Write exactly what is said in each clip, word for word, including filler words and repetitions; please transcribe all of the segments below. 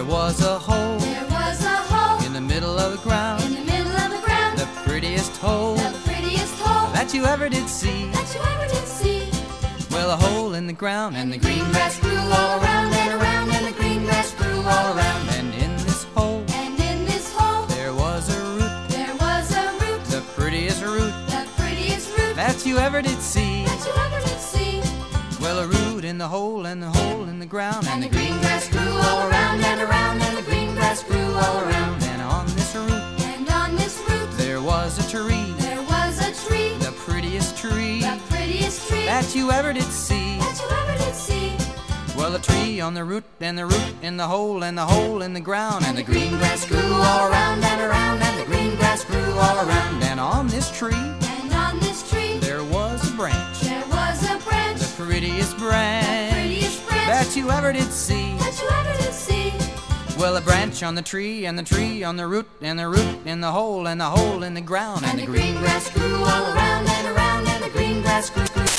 was a hole, there was a hole in the middle of the ground, in the middle of the ground, the prettiest hole the prettiest hole that you ever did see. that you ever did see. Well, a hole in the ground, and the green grass grew all around and around, and the green grass grew all around. and in this hole And in this hole there was a root, there was a root, the prettiest root the prettiest root that you ever did see. that you ever did see. Well, a root in the hole, and the hole in the ground, And the green grass grew all around and around, and the green grass grew all around. and on this root And on this root there was a tree, there was a tree, the prettiest tree the prettiest tree that you ever did see. that you ever did see. Well, a tree on the root, and the root in the hole, and the hole in the ground, And the green grass grew all around and around, and the green grass grew all around. and on this tree And on this tree there was a branch, there was a branch, the prettiest the branch prettiest branch that you ever did see. that you ever did see. Well, a branch on the tree, and the tree on the root, and the root in the hole, and the hole in the ground, And the green grass grew all around and around, and the green grass grew, grew.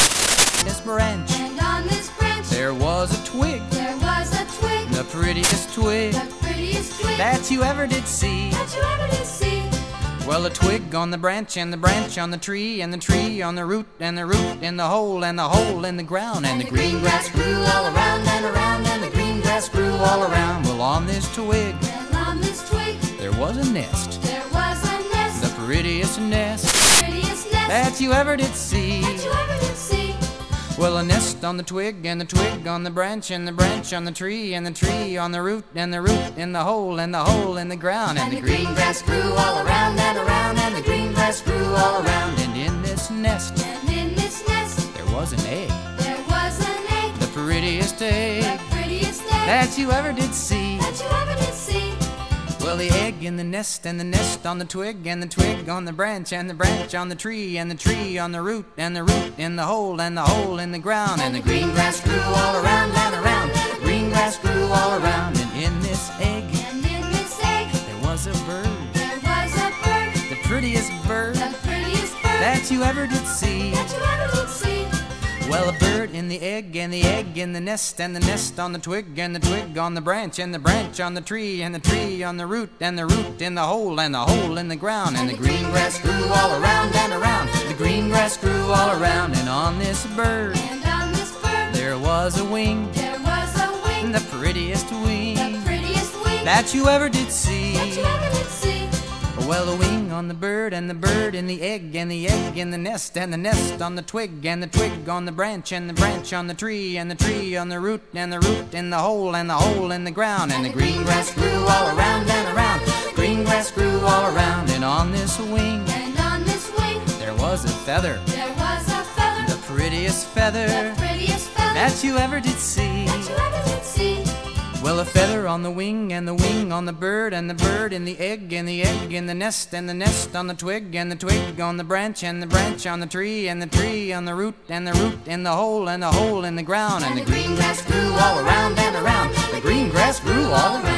this branch And on this branch there was a twig, there was a twig, the prettiest twig the prettiest twig that you ever did see. that you ever did see. Well, a twig on the branch, and the branch on the tree, and the tree on the root, and the root in the hole, and the hole in the ground, and And the the green grass grew all around and around, and the green grass grew all around. Well, on this twig And on this twig there was a nest, there was a nest, the prettiest nest the prettiest nest that you ever did see. that you ever did see. Well, a nest on the twig, and the twig on the branch, and the branch on the tree, and the tree on the root, and the root in the hole, and the hole in the ground, And the green grass grew all around and around, and the green grass grew all around. and in this nest And in this nest there was an egg, there was an egg, the prettiest the egg prettiest egg that you ever did see. that you ever did see. Well, the egg in the nest, and the nest on the twig, and the twig on the branch, and the branch on the tree, and the tree on the root, and the root in the hole, and the hole in the ground, and the green grass grew all around and around, the green grass grew all around. And in this egg And in this egg there was a bird, there was a bird, the prettiest bird the prettiest bird that you ever did see. that you ever did see. Well, a bird in the egg, and the egg in the nest, and the nest on the twig, and the twig on the branch, and the branch on the tree, and the tree on the root, and the root in the hole, and the hole in the ground, and the green grass grew all around and around, the green grass grew all around. And on this bird And on this bird there was a wing, there was a wing, the prettiest wing the prettiest wing that you ever did see. that you ever did see. Well, the wing on the bird, and the bird in the egg, and the egg in the nest, and the nest on the twig, and the twig on the branch, and the branch on the tree, and the tree on the root, and the root in the hole, and the hole in the ground, and the green grass grew all around and around, green grass grew all around. And on this wing And on this wing there was a feather, there was a feather, the prettiest feather the prettiest feather that you ever did see. that you ever did see. Well, a feather on the wing, and the wing on the bird, and the bird in the egg, and the egg in the nest, and the nest on the twig, and the twig on the branch, and the branch on the tree, and the tree on the root, and the root in the hole, and the hole in the ground, and the green grass grew all around and around, the green grass grew all around.